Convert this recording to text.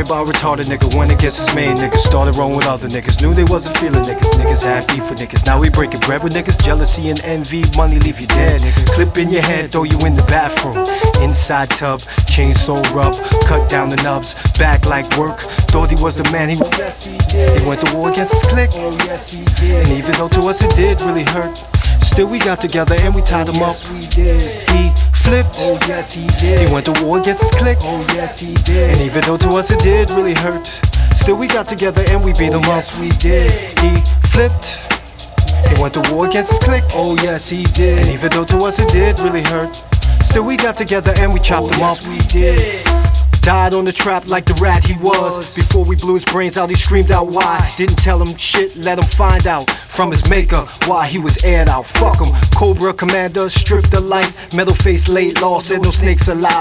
worry about retarded nigga. Went against his main niggas, started wrong with other niggas. Knew they wasn't feeling niggas. Niggas had beef with niggas. Now we breaking bread with niggas. Jealousy and envy, money leave you dead. Clip in your head, throw you in the bathroom. Inside tub, chainsaw rub, cut down the nubs. Back like work, thought he was the man. He went to war against his clique. And even though to us it did really hurt, still we got together and we tied him up. He flipped. Oh yes he did. He went to war against his clique. Oh yes he did. And even though to us it did really hurt, still we got together and we beat him up. Yes we did. He flipped. He went to war against his clique. Oh yes he did. And even though to us it did really hurt, still we got together and we chopped him up. Yes we did. Died on the trap like the rat he was. Before we blew his brains out, he screamed out why. Didn't tell him shit, let him find out from his maker why he was aired out. Fuck him. Cobra commander, stripped of life. Metal face laid law, said no snakes allowed.